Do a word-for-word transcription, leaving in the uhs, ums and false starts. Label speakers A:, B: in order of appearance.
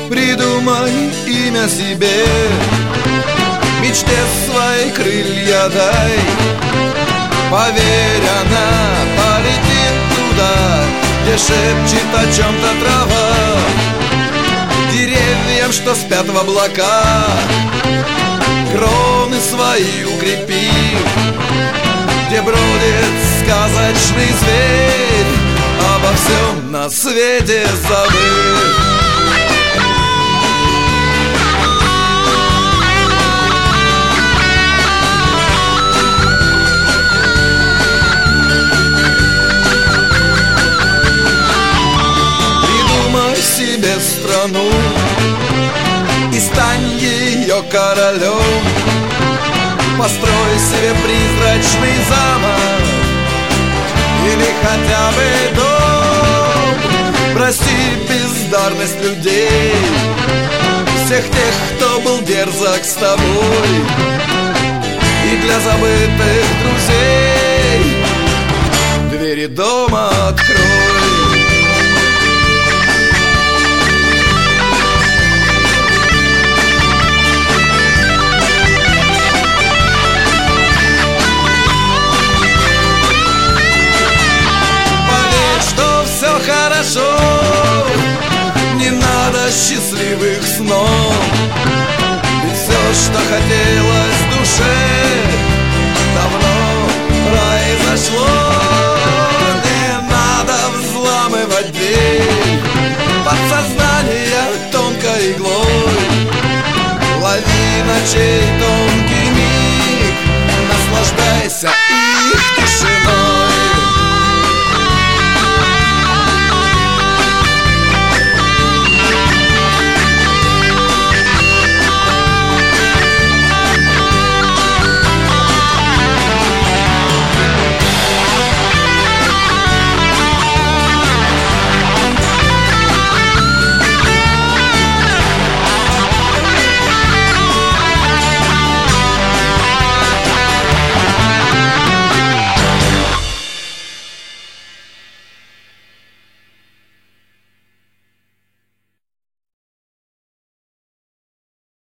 A: Придумай имя себе, мечте свои крылья дай. Поверь, она полетит туда, где шепчет о чем-то трава. Деревьям, что спят в облаках, кроны свои укрепи. Где бродит сказочный зверь, обо всем на свете забыв. Себе страну и стань ее королем. Построй себе призрачный замок или хотя бы дом. Прости бездарность людей, всех тех, кто был дерзок с тобой. И для забытых друзей двери дома открой. Хорошо, не надо счастливых снов, ведь все, что хотелось душе, давно произошло. Не надо взламывать дверь подсознание тонкой иглой. Лови ночей тонкий миг, наслаждайся